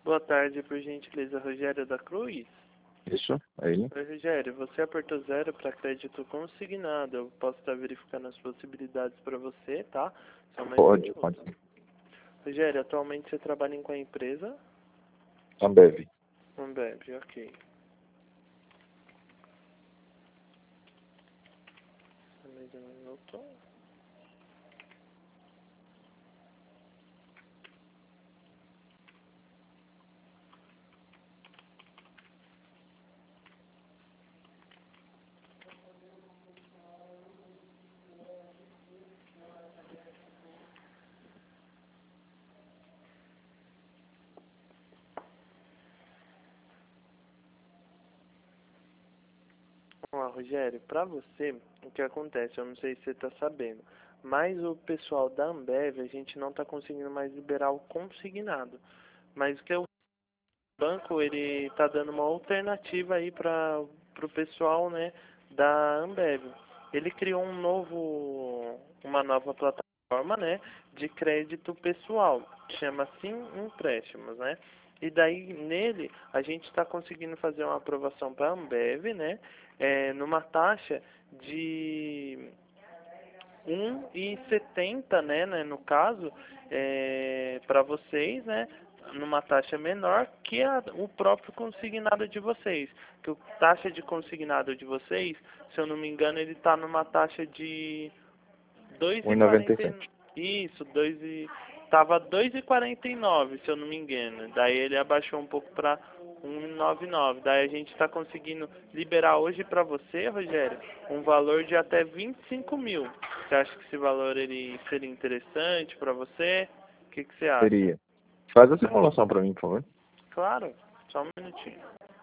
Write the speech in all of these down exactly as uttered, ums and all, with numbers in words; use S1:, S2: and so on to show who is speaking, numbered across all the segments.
S1: Boa tarde, por gentileza, Rogério da Cruz.
S2: Isso, é ele.
S1: Oi, Rogério, você apertou zero para crédito consignado. Eu posso estar verificando as possibilidades para você, tá? Só mais um
S2: Pode,
S1: minuto.
S2: pode sim.
S1: Rogério, atualmente você trabalha em qual empresa?
S2: Ambev.
S1: Ambev, ok. Só mais um minuto. Vamos lá, Rogério, para você, o que acontece? Eu não sei se você está sabendo, mas o pessoal da Ambev, a gente não está conseguindo mais liberar o consignado. Mas o que o banco, ele está dando uma alternativa aí para o pessoal, né, da Ambev. Ele criou um novo, uma nova plataforma, né, de crédito pessoal, chama assim Empréstimos, né? E daí, nele, a gente está conseguindo fazer uma aprovação para a Ambev, né, é, numa taxa de um e setenta, né, né, no caso, é, para vocês, né, numa taxa menor que a, o próprio consignado de vocês. Que o taxa de consignado de vocês, se eu não me engano, ele está numa taxa de dois
S2: um e
S1: e
S2: noventa e
S1: quarenta.
S2: sete.
S1: Isso, dois e tava dois e quarenta e nove, se eu não me engano. Daí ele abaixou um pouco para um e noventa e nove. Daí a gente está conseguindo liberar hoje para você, Rogério, um valor de até vinte e cinco mil. Você acha que esse valor ele seria interessante para você? O que, que você acha?
S2: Seria. Faz a simulação para mim, por favor.
S1: Claro, só um minutinho.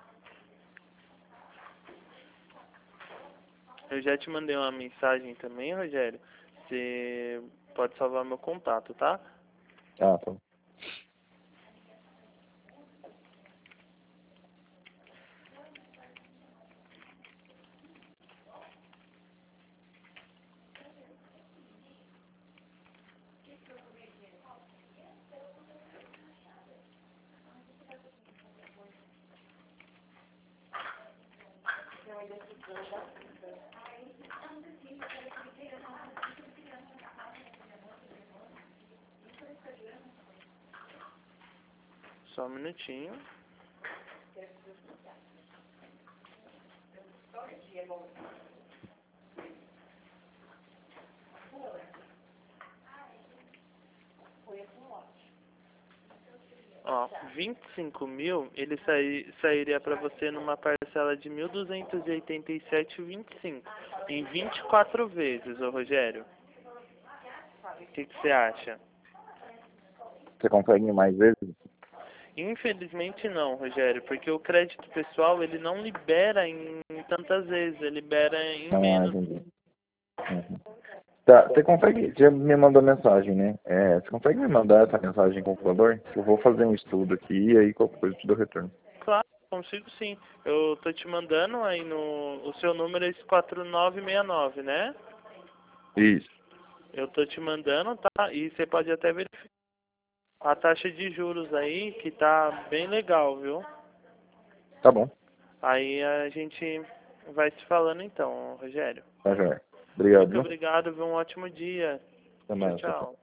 S1: Eu já te mandei uma mensagem também, Rogério. Você pode salvar meu contato, tá?
S2: Ah, tá.
S1: Só um minutinho. Ó, vinte e cinco mil, ele sai, sairia para você numa parcela de mil duzentos e oitenta e sete e vinte e cinco, em vinte e quatro vezes, ô Rogério. O que, que você acha?
S2: Você consegue mais vezes?
S1: Infelizmente não, Rogério, porque o crédito pessoal ele não libera em tantas vezes, ele libera em
S2: Ah,
S1: menos.
S2: entendi. Uhum. Tá, você consegue, você me mandou mensagem, né? É, você consegue me mandar essa mensagem em computador? Eu vou fazer um estudo aqui e aí qualquer coisa eu te dou retorno.
S1: Claro, consigo sim. Eu tô te mandando aí no. O seu número é esse quatro nove seis nove, né?
S2: Isso.
S1: Eu tô te mandando, tá? E você pode até verificar a taxa de juros aí, que tá bem legal, viu?
S2: Tá bom.
S1: Aí a gente vai se falando então, Rogério.
S2: Tá, joia. Obrigado,
S1: Muito
S2: viu?
S1: obrigado, viu? Um ótimo dia.
S2: Até
S1: Tchau,
S2: mais, tchau, tchau.
S1: tchau.